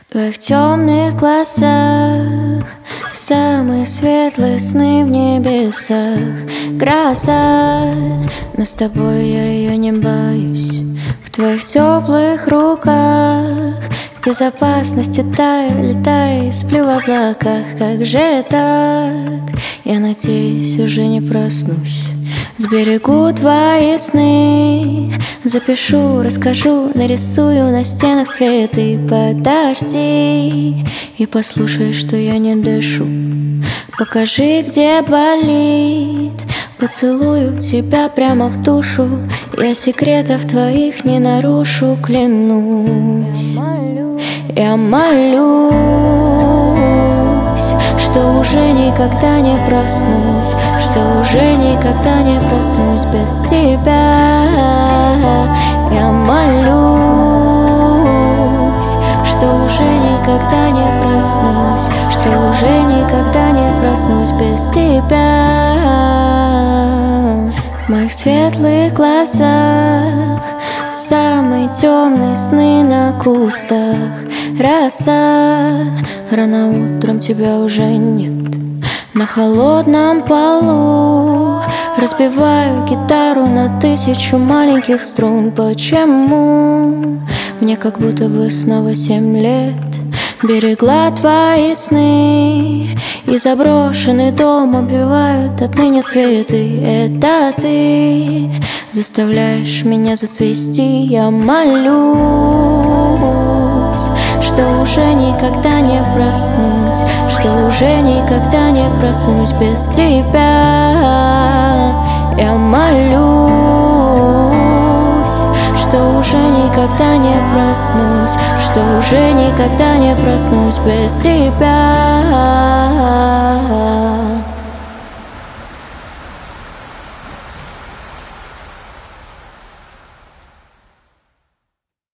В твоих темных глазах самые светлые сны в небесах. Гроза, но с тобой я ее не боюсь. В твоих теплых руках в безопасности таю, летаю, сплю в облаках. Как же так? Я надеюсь, уже не проснусь. Сберегу твои сны, запишу, расскажу, нарисую на стенах цветы. Подожди и послушай, что я не дышу. Покажи, где болит, поцелую тебя прямо в душу. Я секретов твоих не нарушу, клянусь. Я молюсь, что уже никогда не проснусь, что уже никогда не проснусь без тебя. Я молюсь, что уже никогда не проснусь, что уже никогда не проснусь без тебя. В моих светлых глазах самые темные сны на кустах. Роса, рано утром тебя уже нет. На холодном полу разбиваю гитару на 1000 маленьких струн. Почему мне как будто бы снова 7 лет? Берегла твои сны, и заброшенный дом обвивают отныне цветы. Это ты заставляешь меня зацвести. Я молюсь, что уже никогда не проснусь, что уже никогда не проснусь без тебя. Я молюсь, что уже никогда не проснусь, что уже никогда не проснусь без тебя.